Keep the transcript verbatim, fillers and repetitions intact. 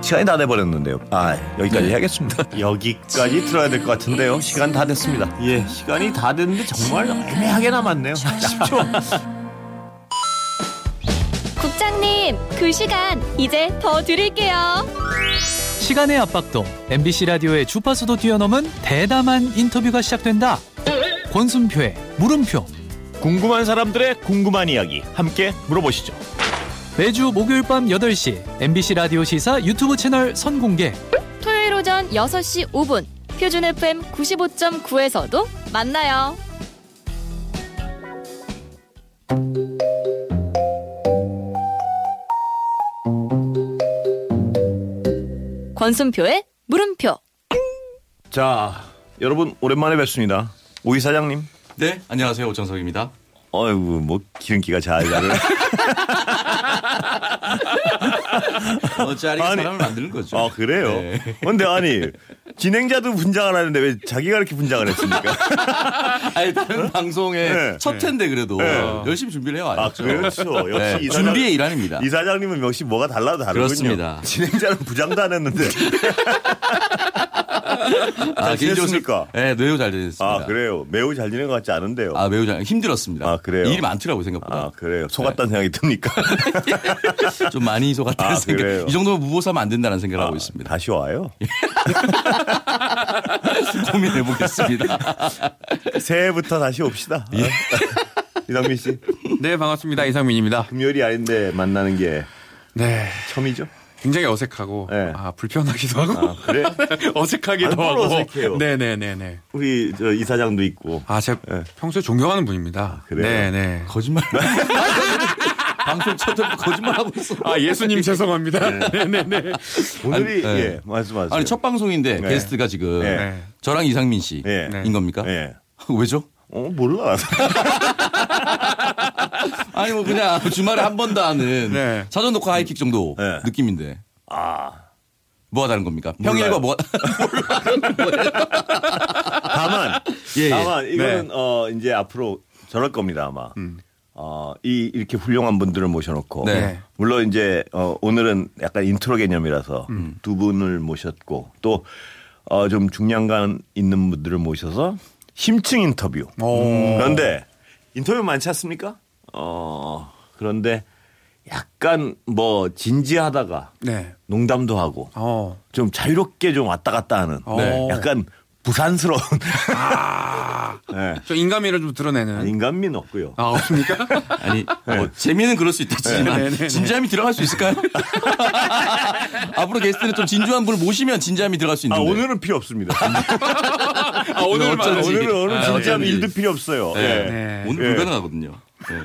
시간이 다 돼버렸는데요. 아 여기까지 네. 해야겠습니다. 여기까지 들어야 될 것 같은데요. 시간 다 됐습니다. 예, 시간이 다 됐는데 정말 애매하게 남았네요. 십 초. 국장님, 그 시간 이제 더 드릴게요. 시간의 압박도 엠비씨 라디오의 주파수도 뛰어넘은 대담한 인터뷰가 시작된다. 권순표의 물음표. 궁금한 사람들의 궁금한 이야기 함께 물어보시죠. 매주 목요일 밤 여덟 시 엠비씨 라디오 시사 유튜브 채널 선공개. 토요일 오전 여섯 시 오 분 표준 에프엠 구십오 점 구에서도 만나요. 권순표의 물음표. 자, 여러분 오랜만에 뵙습니다. 오이 사장님. 네, 안녕하세요. 오창석입니다. 어이구, 뭐 기름기가 잘 가는. 어, 짜리가 사람을 만드는 거죠. 아, 그래요? 네. 근데 아니 진행자도 분장을 하는데 왜 자기가 이렇게 분장을 했습니까? 아니 다른 어? 방송의 네. 첫 회인데 그래도 네. 열심히 준비를 해왔죠. 아, 그렇죠. 역시 네. 이 사장, 준비의 일환입니다. 이 사장님은 역시 뭐가 달라도 다르군요. 그렇습니다. 진행자는 부장도 안 했는데. 아, 지냈습니까? 네, 매우 잘 지냈습니다. 아, 그래요? 매우 잘 지낸 것 같지 않은데요? 아, 매우 잘, 힘들었습니다. 아, 그래요? 일이 많더라고요, 생각보다. 아, 그래요? 속았다는 네. 생각이 듭니까? 좀 많이 속았다는 아, 생각. 그래요? 이 정도면 무보사면 안 된다는 생각을 아, 하고 있습니다. 다시 와요? 고민해보겠습니다. 새해부터 다시 옵시다. 예. 이상민 씨. 네, 반갑습니다. 이상민입니다. 금요일이 아닌데 만나는 게 네. 처음이죠? 굉장히 어색하고 네. 아, 불편하기도 하고 아, 그래? 어색하기도 아, 하고 어색해요. 네네네네. 우리 저 이사장도 있고. 아, 제가 네. 평소에 존경하는 분입니다. 아, 그래요? 네네. 거짓말. 방송 첫 거짓말하고 있어. 아, 예수님 죄송합니다. 네네네. 네. 오늘이 아니, 네. 예 말씀하세요. 아니 첫 방송인데 네. 게스트가 지금 네. 저랑 이상민 씨인 네. 겁니까? 예. 왜죠? 어 몰라. 아니 뭐 그냥 주말에 한 번 더 하는 네. 사전 녹화 하이킥 정도 네. 느낌인데. 아 뭐가 다른 겁니까? 평일과 뭐 다만 예, 예. 다만 이거는 네. 어 이제 앞으로 저럴 겁니다 아마. 음. 어, 이 이렇게 훌륭한 분들을 모셔놓고 네. 물론 이제 어, 오늘은 약간 인트로 개념이라서 음. 두 분을 모셨고 또 어, 좀 중량감 있는 분들을 모셔서 심층 인터뷰. 오. 그런데 인터뷰 많지 않습니까? 어, 그런데 약간 뭐 진지하다가 네. 농담도 하고 어. 좀 자유롭게 좀 왔다 갔다 하는 네. 약간 부산스러운 아. 네. 저 인간미를 좀 드러내는. 인간미는 없고요. 아, 없습니까? 아니 뭐 재미는 그럴 수 있겠지만 네, 네, 네. 진지함이 들어갈 수 있을까요? 앞으로 게스트는 좀 진주한 분을 모시면 진지함이 들어갈 수 아, 있는데. 오늘은 필요 없습니다. 아, 오늘만. 어쩐지. 오늘은 오늘 아, 진지함 어쩐지. 일도 필요 없어요. 네. 예. 네. 오늘 예. 불가능하거든요. 네.